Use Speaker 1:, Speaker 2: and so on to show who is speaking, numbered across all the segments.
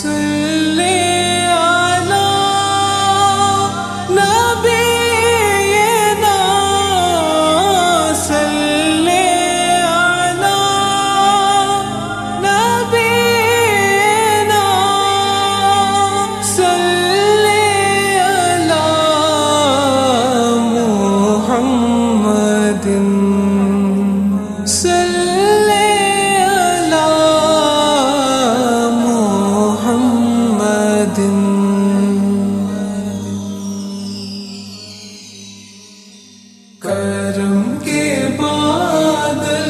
Speaker 1: کرم کے بادل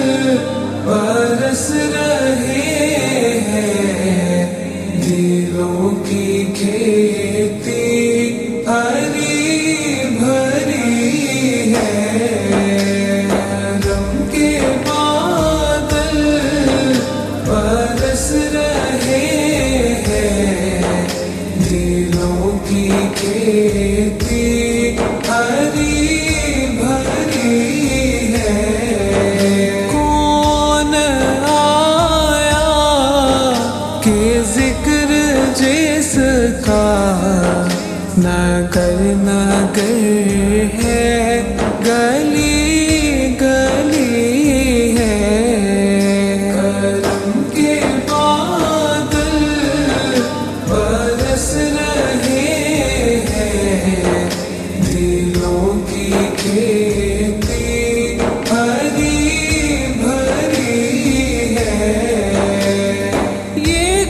Speaker 1: برس رہے ہیں، دلوں کی کھیتی ہری بھری ہے۔ کرم کے بادل برس رہے ہیں، دلوں کی کھیتی ہری جس کا نگر نگر ہے، گلی گلی ہے۔ کرم کے بادل برس رہے ہیں، دلوں کی کھیتی ہری بھری ہے۔ یہ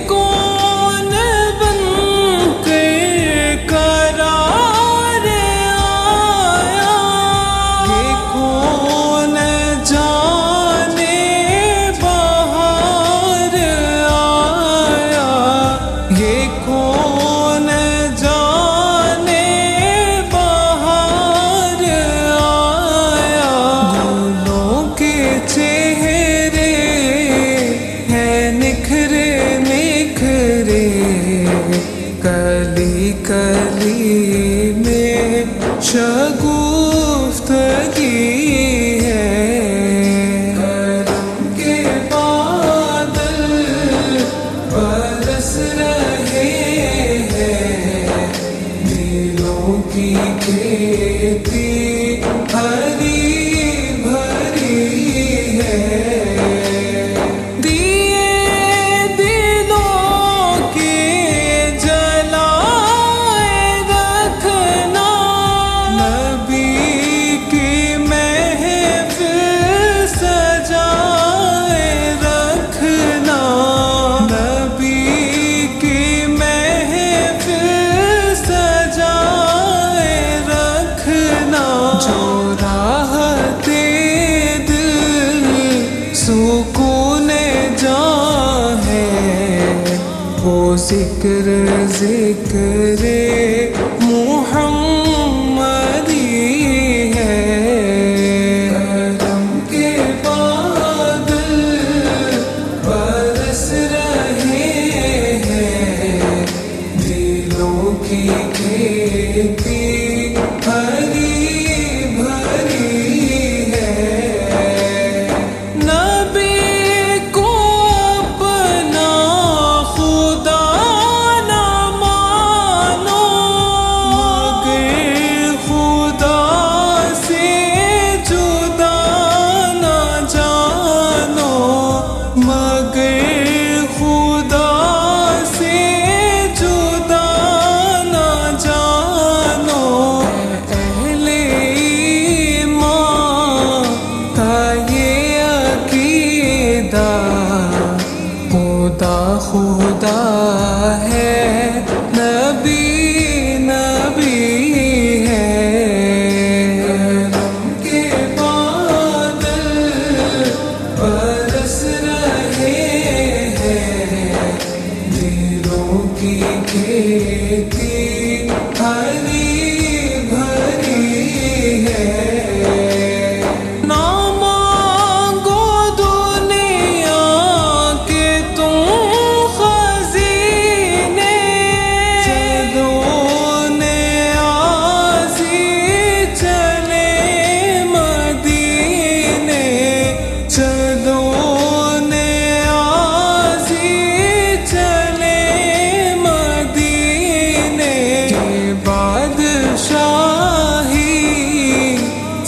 Speaker 1: کلی کلی میں شگفتگی ہے۔ کرم کے بادل برس رہے ہیں، دلوں کی کھیتی ہری بھری ہے۔ سکون جاں ہے وہ ذکر ذکر محمدی ہے۔ کرم کے بادل برس رہے ہیں، دلوں کی کھیتی ہری بھری ہے۔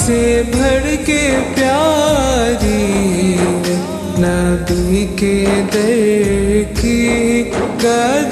Speaker 1: سے بڑھ کے پیاری نبی کے در کی